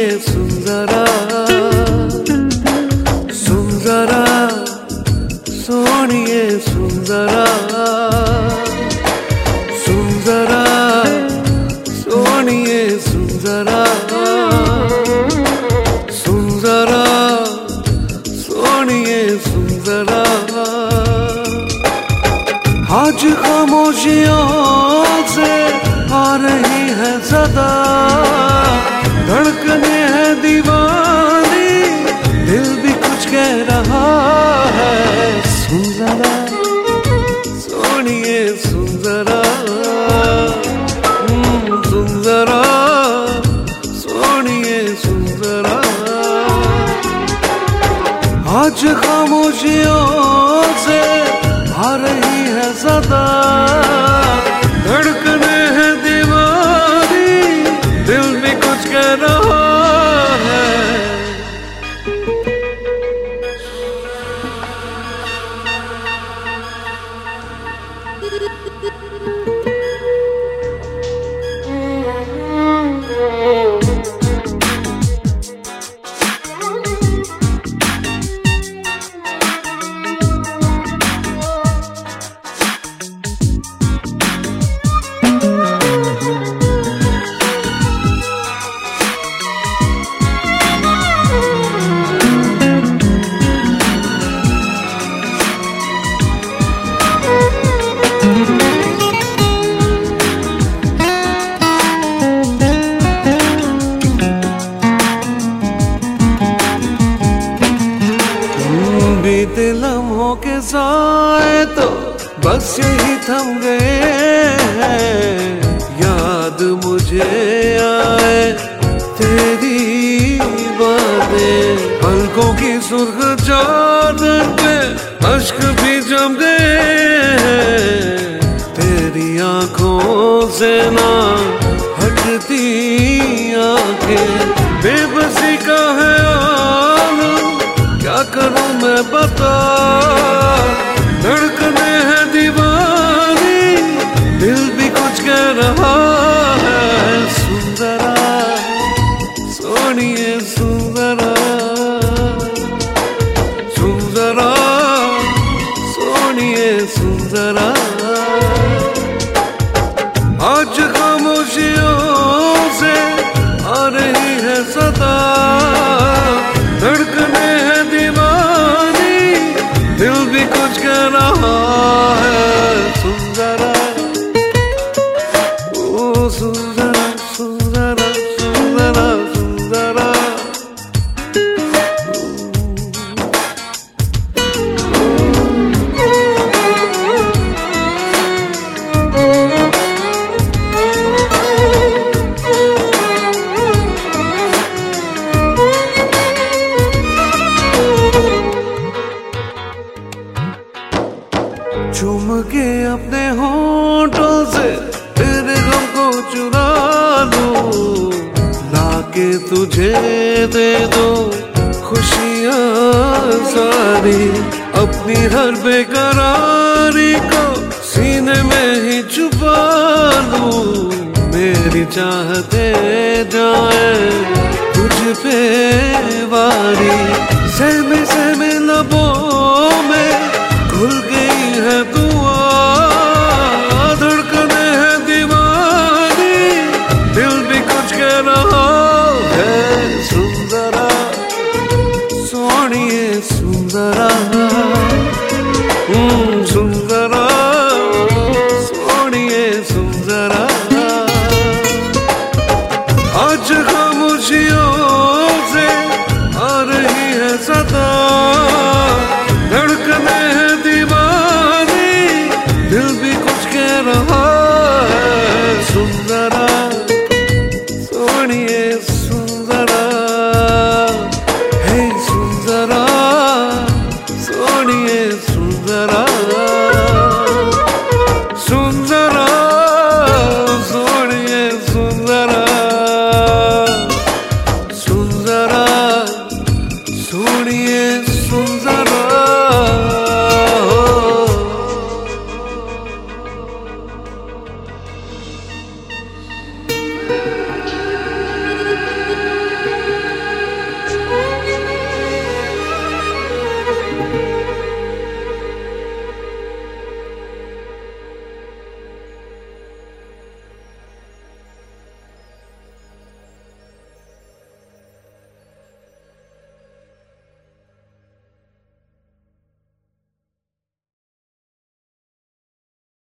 सुन जरा, सुन जरा सोनिए सुन जरा, सुन जरा सोनिए सुन जरा, सुन जरा सोनिए सुन जरा। आज खामोशियों से आ रही है सदा, धड़कने है दीवानी, दिल भी कुछ कह रहा है। सुन जरा सोनिए सुन जरा, सुन जरा सोनिए सुन जरा। आज खामोशियों से आ रही है सदा, धड़कने है दीवानी, दिल भी कुछ कह रहा है। बीते लम्हों के साए तो बस यही थम गए हैं, याद मुझे आए तेरी बातें, पलकों की सुर्ख चादर पे अश्क भी जम गए हैं। तेरी आंखों से ना हटती आंखें, बेबसी का है आलम, क्या करूं मैं बता। धड़कने है दीवानी, दिल भी कुछ कह रहा है। सुन जरा सोनिए सुन जरा, सुन जरा सोनिए सुन जरा। आज खामोशियों से आ रही है सदा, धड़कने है दीवानी, दिल भी कुछ कह रहा है। सुन जरा ओ सुन जरा, सुन जरा, सुन जरा, सुन जरा। चूम के अपने होठों से तेरे गम को चुरा लूं, लाके तुझे दे दो खुशियाँ सारी, अपनी हर बेकरारी को सीने में ही छुपा लूं। मेरी चाहते जाए